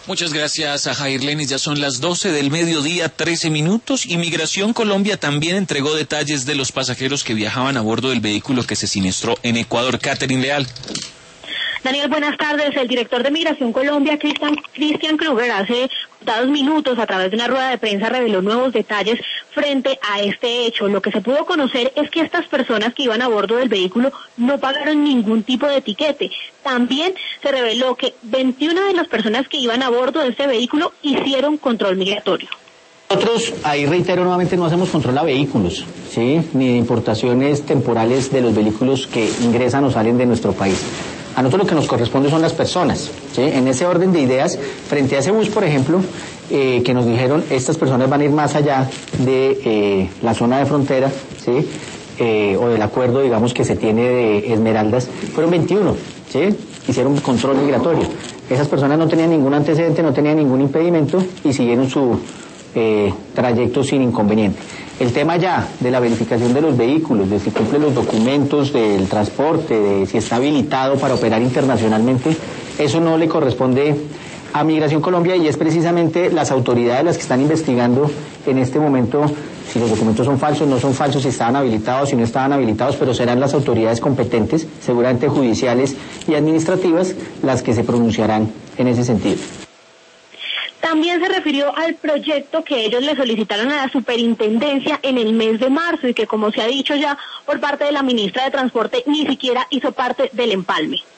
Muchas gracias a Jair Lenis. Ya son las 12 del mediodía, 13 minutos. Inmigración Colombia también entregó detalles de los pasajeros que viajaban a bordo del vehículo que se siniestró en Ecuador. Catherine Leal. Daniel, buenas tardes. El director de Migración Colombia, Cristian Kruger, hace contados minutos a través de una rueda de prensa reveló nuevos detalles frente a este hecho. Lo que se pudo conocer es que estas personas que iban a bordo del vehículo no pagaron ningún tipo de etiquete. También se reveló que 21 de las personas que iban a bordo de este vehículo hicieron control migratorio. Nosotros, ahí reitero nuevamente, no hacemos control a vehículos, ¿sí? Ni de importaciones temporales de los vehículos que ingresan o salen de nuestro país. A nosotros lo que nos corresponde son las personas, ¿sí? En ese orden de ideas, frente a ese bus, por ejemplo, que nos dijeron, estas personas van a ir más allá de la zona de frontera, ¿sí? O del acuerdo, digamos, que se tiene de Esmeraldas, fueron 21, ¿sí? Hicieron control migratorio. Esas personas no tenían ningún antecedente, no tenían ningún impedimento y siguieron su trayecto sin inconveniente. El tema ya de la verificación de los vehículos, de si cumple los documentos del transporte, de si está habilitado para operar internacionalmente, eso no le corresponde a Migración Colombia y es precisamente las autoridades las que están investigando en este momento si los documentos son falsos, no son falsos, si estaban habilitados, si no estaban habilitados, pero serán las autoridades competentes, seguramente judiciales y administrativas, las que se pronunciarán en ese sentido. También se refirió al proyecto que ellos le solicitaron a la superintendencia en el mes de marzo y que, como se ha dicho ya por parte de la ministra de Transporte, ni siquiera hizo parte del empalme.